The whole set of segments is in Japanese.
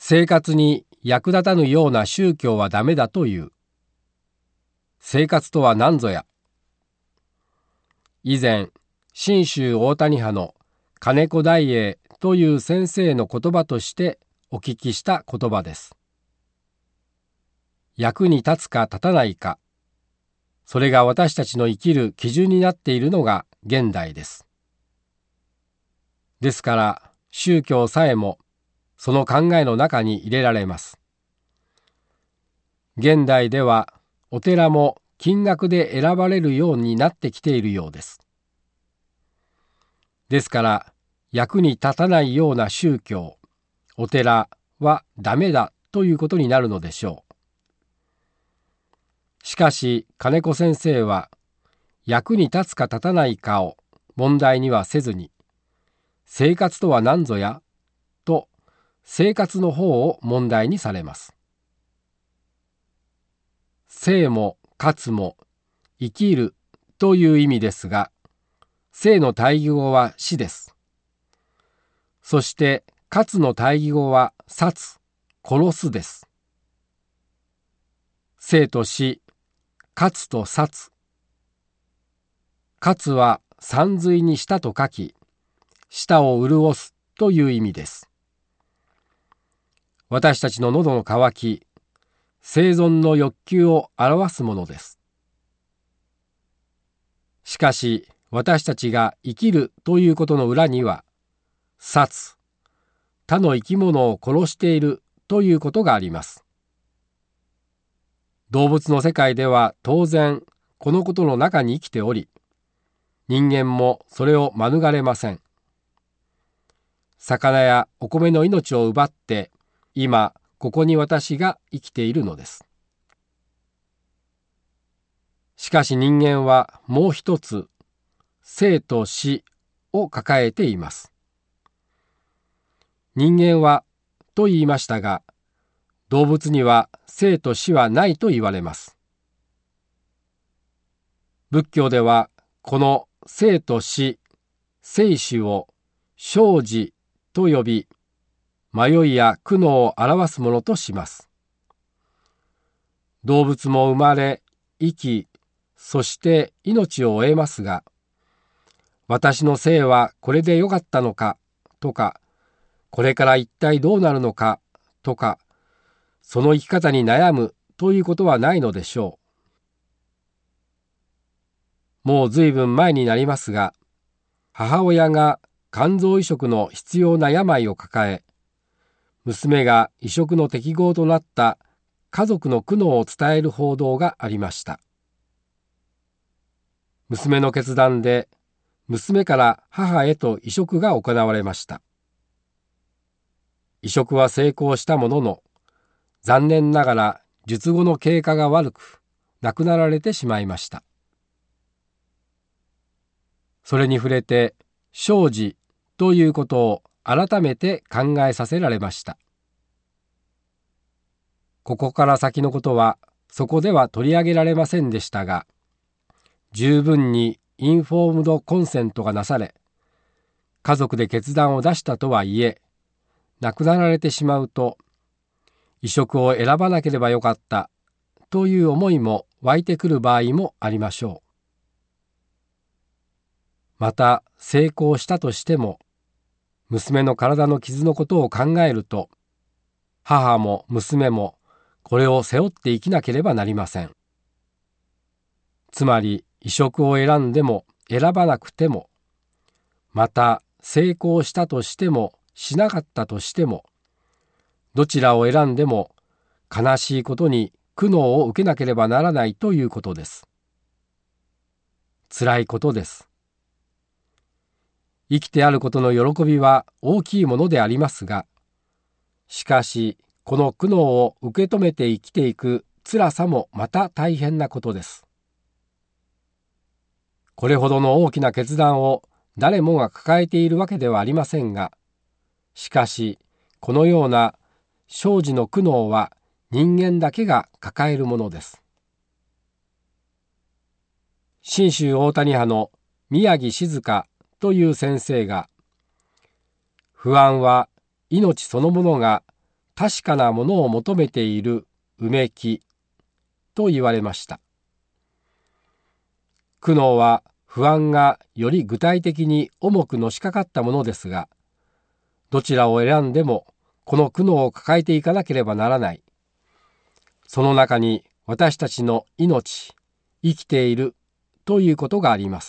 生活に役立たぬような宗教はダメだという。生活とは何ぞや。以前、信州大谷派の金子大英という先生の言葉としてお聞きした言葉です。役に立つか立たないか、それが私たちの生きる基準になっているのが現代です。ですから、宗教さえもその考えの中に入れられます。現代ではお寺も金額で選ばれるようになってきているようです。ですから、役に立たないような宗教、お寺はダメだということになるのでしょう。しかし、金子先生は、役に立つか立たないかを問題にはせずに、生活とは何ぞやと生活の方を問題にされます。生も活も生きるという意味ですが、生の対義語は死です。そして活の対義語は殺、殺すです。生と死、活と殺。活は山水に舌と書き、舌を潤すという意味です。私たちの喉の渇き、生存の欲求を表すものです。しかし、私たちが生きるということの裏には、殺、他の生き物を殺しているということがあります。動物の世界では当然、このことの中に生きており、人間もそれを免れません。魚やお米の命を奪って、今、ここに私が生きているのです。しかし人間はもう一つ、生と死を抱えています。人間はと言いましたが、動物には生と死はないと言われます。仏教ではこの生と死、生死を生死と呼び、迷いや苦悩を表すものとします。動物も生まれ、生き、そして命を終えますが、私の生はこれでよかったのかとか、これから一体どうなるのかとか、その生き方に悩むということはないのでしょう。もうずいぶん前になりますが、母親が肝臓移植の必要な病を抱え、娘が移植の適合となった家族の苦悩を伝える報道がありました。娘の決断で、娘から母へと移植が行われました。移植は成功したものの、残念ながら術後の経過が悪く、亡くなられてしまいました。それに触れて、生死ということを改めて考えさせられました。ここから先のことは、そこでは取り上げられませんでしたが、十分にインフォームドコンセントがなされ、家族で決断を出したとはいえ、亡くなられてしまうと、移植を選ばなければよかったという思いも湧いてくる場合もありましょう。また成功したとしても、娘の体の傷のことを考えると、母も娘もこれを背負って生きなければなりません。つまり移植を選んでも選ばなくても、また成功したとしてもしなかったとしても、どちらを選んでも悲しいことに苦悩を受けなければならないということです。辛いことです。生きてあることの喜びは大きいものでありますが、しかしこの苦悩を受け止めて生きていく辛さもまた大変なことです。これほどの大きな決断を誰もが抱えているわけではありませんが、しかしこのような生死の苦悩は人間だけが抱えるものです。信州大谷派の宮城静香という先生が、不安は命そのものが確かなものを求めているうめきと言われました。苦悩は不安がより具体的に重くのしかかったものですが、どちらを選んでもこの苦悩を抱えていかなければならない。その中に私たちの命、生きているということがあります。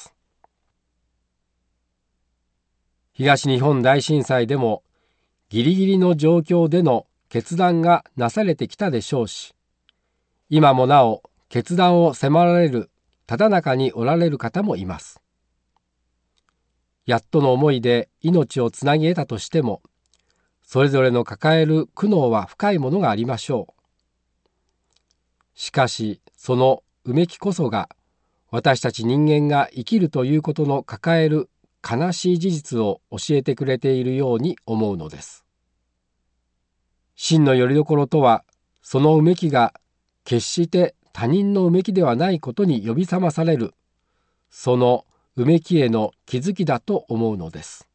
東日本大震災でもギリギリの状況での決断がなされてきたでしょうし、今もなお決断を迫られるただ中におられる方もいます。やっとの思いで命をつなぎ得たとしても、それぞれの抱える苦悩は深いものがありましょう。しかし、そのうめきこそが、私たち人間が生きるということの抱える悲しい事実を教えてくれているように思うのです。真の拠り所とは、そのうめきが決して他人のうめきではないことに呼び覚まされる、そのうめきへの気づきだと思うのです。